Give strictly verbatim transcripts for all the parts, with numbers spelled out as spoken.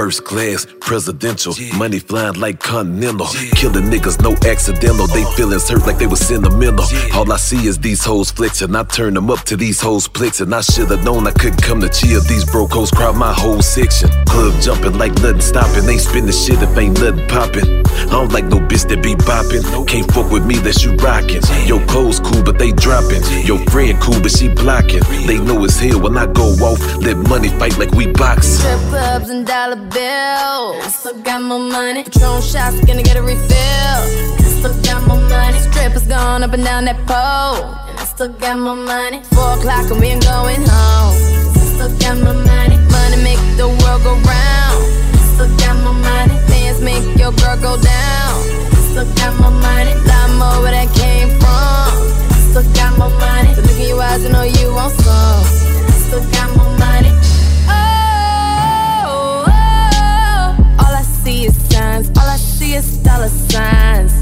First class, presidential, money flying like continental. Killing niggas, no accidental. They feelings hurt like they was sentimental. All I see is these hoes flexing. I turn them up to these hoes flexing. I should've known I couldn't come to chill. These broke hoes crowd my whole section. Club jumping like nothing stopping. Ain't spending shit if ain't nothing popping. I don't like no bitch that be bopping. Can't fuck with me that you rockin'. Your clothes cool but they dropping. Your friend cool but she blocking. They know it's hell when I go off. Let money fight like we boxing. Strip clubs and dollar bills. I still got more money. Patron shots, gonna get a refill. I still got more money. Strippers going up and down that pole. And I still got more money. Four o'clock and we ain't going home. I still got more money. Money make the world go round. I still got more money. Dance make your girl go down. I still got more money. Lot more where that came from. I still got more money. So look in your eyes and know you want some. I still got more money. Oh, oh, all I see is signs. All I see is dollar signs.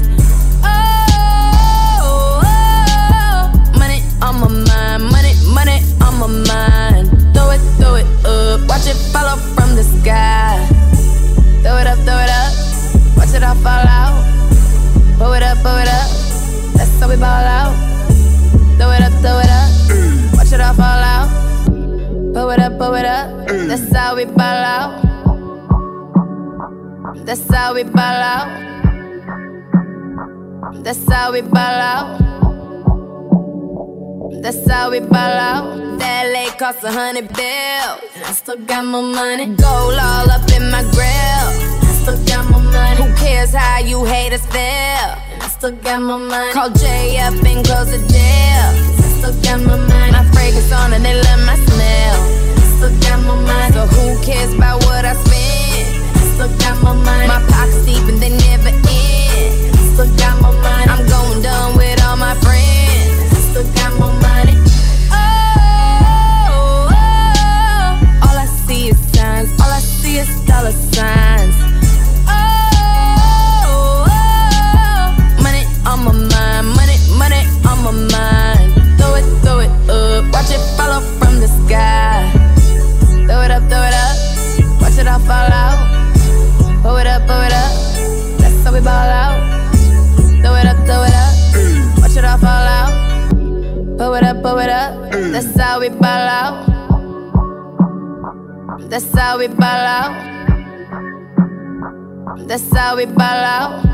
Oh, oh, money on my mind. Money, money on my mind. Throw it, throw it up. Watch it fall off from the sky. Throw it up, throw it up. Watch it all fall out. Pull it up, pull it up. That's how we ball out. Throw it up, throw it up. Watch it all fall out. Pull it up, pull it up. That's how we ball out. That's how we ball out. That's how we ball out. That's how we ball out. That L A cost a hundred bills. And I still got more money. Gold all up in my grill. I still got more money. Who cares how you haters feel? And I still got more money. Call Jay up and close the deal. I still got more money. My fragrance on and they love my smell. I still got more money. So who cares about what I spend? I still got more money. My pockets deep and they never end. I still got more money. I'm going dumb with all my friends. I still got more money. Oh, oh, all I see is signs. All I see is dollar signs. Oh, oh, money on my mind. Money, money on my mind. Throw it, throw it up. Watch it fall off from the sky. Throw it up, throw it up. Watch it all fall out. Pull it up, pull it up. That's how we ball out. Throw it up, throw it up. Watch it all fall out. Pull it up, pull it up. That's how we ball out. That's how we ball out. That's how we ball out.